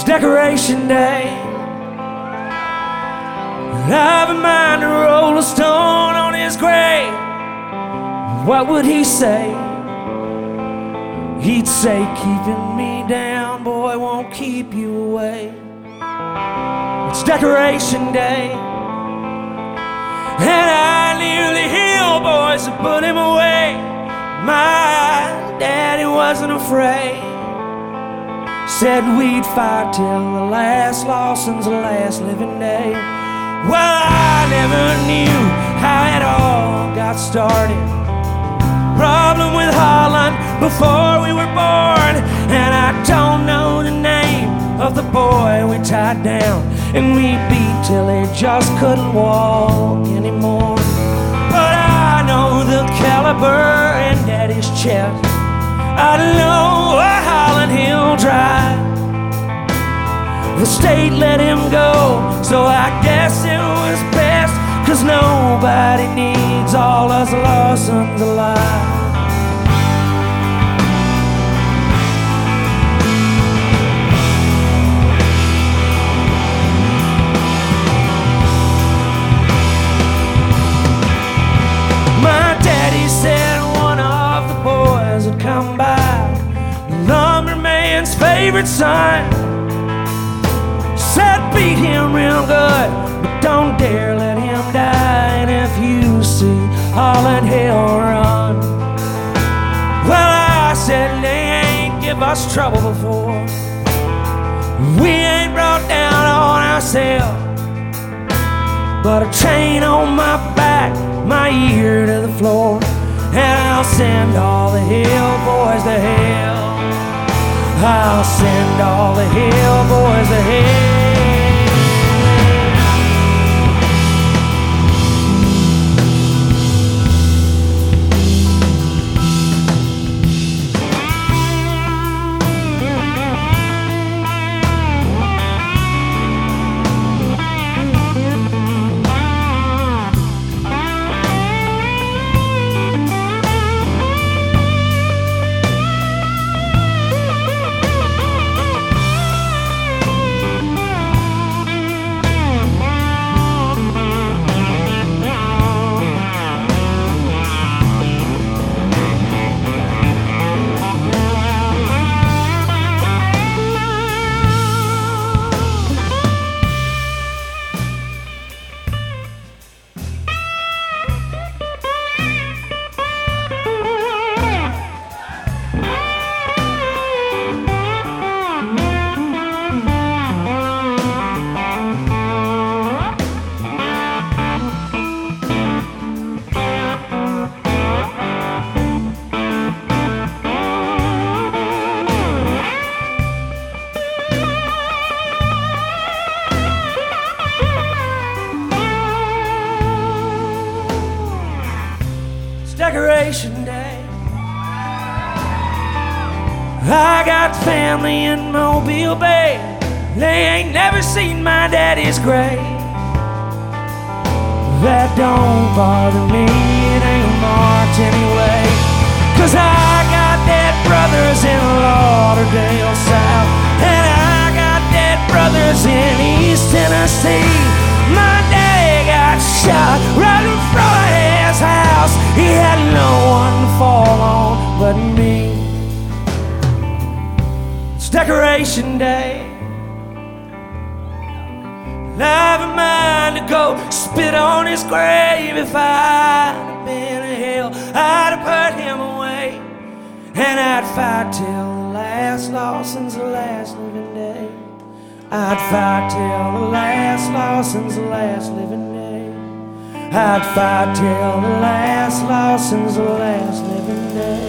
It's Decoration Day, and I've in mind to roll a stone on his grave. What would he say? He'd say, keeping me down, boy, won't keep you away. It's Decoration Day, and I knew the hill boys had put him away. My daddy wasn't afraid, said we'd fight till the last Lawson's last living day. Well, I never knew how it all got started. Problem with Holland before we were born, and I don't know the name of the boy we tied down and we beat till he just couldn't walk anymore. But I know the caliber in Daddy's chest, I know a Holland Hill Drive. The state let him go, so I guess it was best, 'cause nobody needs all us Lawsons alive. My daddy said one of the boys would come by, the lumberman's favorite son. Said beat him real good, but don't dare let him die. And if you see Holland Hill run, well, I said they ain't give us trouble before. We ain't brought down on ourselves, but a chain on my back, my ear to the floor, and I'll send all the hill boys to hell. I'll send all the hill boys to hell. Decoration Day. I got family in Mobile Bay, they ain't never seen my daddy's grave. That don't bother me, it ain't marked anyway, 'cause I got dead brothers in Lauderdale South, and I got dead brothers in East Tennessee. My daddy got shot right in front of his house. He had no one to fall on but me. It's Decoration Day, and I've in mind to go spit on his grave. If I'd have been in hell, I'd have put him away, and I'd fight till the last Lawson's last living day. I'd fight till the last Lawson's last living day. I'd fight till the last Lawson's last living day.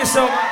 so much.